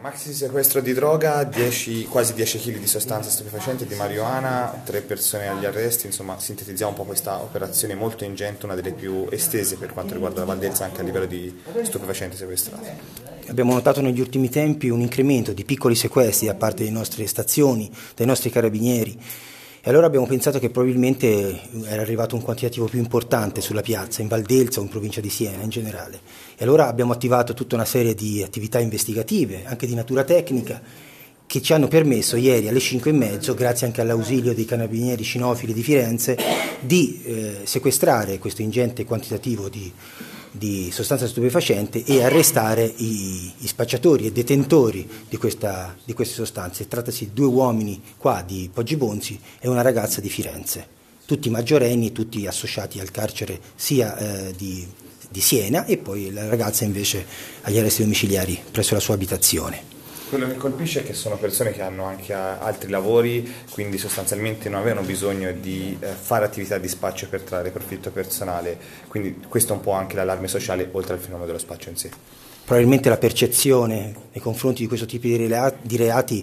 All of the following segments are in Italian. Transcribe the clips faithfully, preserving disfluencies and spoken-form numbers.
Maxi sequestro di droga, dieci, quasi dieci chili di sostanze stupefacenti di marijuana, tre persone agli arresti, insomma sintetizziamo un po' questa operazione molto ingente, una delle più estese per quanto riguarda la Valdelsa anche a livello di stupefacenti sequestrati. Abbiamo notato negli ultimi tempi un incremento di piccoli sequestri da parte delle nostre stazioni, dai nostri carabinieri. E allora abbiamo pensato che probabilmente era arrivato un quantitativo più importante sulla piazza, in Valdelsa o in provincia di Siena in generale. E allora abbiamo attivato tutta una serie di attività investigative, anche di natura tecnica, che ci hanno permesso ieri alle cinque e mezzo, grazie anche all'ausilio dei carabinieri cinofili di Firenze, di eh, sequestrare questo ingente quantitativo di, di sostanza stupefacente e arrestare i, i spacciatori e detentori di, questa, di queste sostanze. Trattasi di due uomini qua di Poggibonsi e una ragazza di Firenze, tutti maggiorenni, tutti associati al carcere sia eh, di, di Siena, e poi la ragazza invece agli arresti domiciliari presso la sua abitazione. Quello che colpisce è che sono persone che hanno anche altri lavori, quindi sostanzialmente non avevano bisogno di eh, fare attività di spaccio per trarre profitto personale, quindi questo è un po' anche l'allarme sociale oltre al fenomeno dello spaccio in sé. Probabilmente la percezione nei confronti di questo tipo di reati, di reati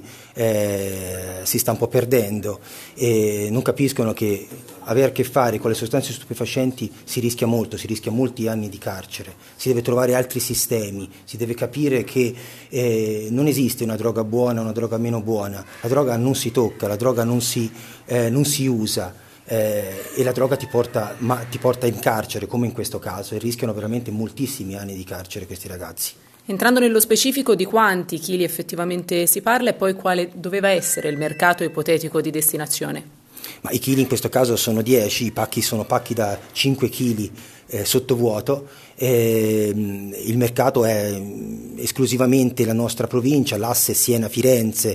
eh, si sta un po' perdendo, e non capiscono che avere a che fare con le sostanze stupefacenti si rischia molto, si rischia molti anni di carcere, si deve trovare altri sistemi, si deve capire che eh, non esiste una droga buona o una droga meno buona, la droga non si tocca, la droga non si, eh, non si usa. Eh, e la droga ti porta, ma ti porta in carcere, come in questo caso, e rischiano veramente moltissimi anni di carcere questi ragazzi. Entrando nello specifico di quanti chili effettivamente si parla e poi quale doveva essere il mercato ipotetico di destinazione? Ma i chili in questo caso sono dieci, i pacchi sono pacchi da cinque chili eh, sottovuoto, eh, il mercato è esclusivamente la nostra provincia, l'asse Siena-Firenze,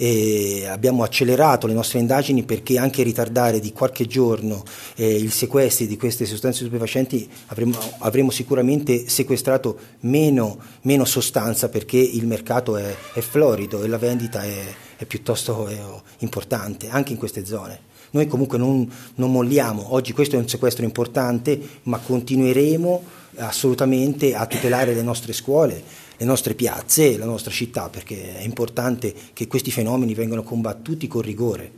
e abbiamo accelerato le nostre indagini perché anche ritardare di qualche giorno eh, il sequestro di queste sostanze stupefacenti avremo, avremo sicuramente sequestrato meno, meno sostanza, perché il mercato è, è florido e la vendita è, è piuttosto è, importante anche in queste zone. Noi comunque non, non molliamo, oggi questo è un sequestro importante, ma continueremo assolutamente a tutelare le nostre scuole, le nostre piazze e la nostra città, perché è importante che questi fenomeni vengano combattuti con rigore.